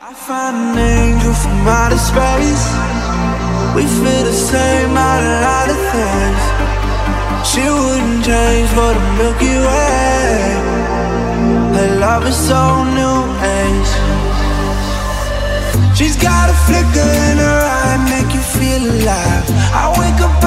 I found an angel from outer space. We feel the same about a lot of things. She wouldn't change for the Milky Way. Her love is so new age. She's got a flicker in her eye, make you feel alive. I wake up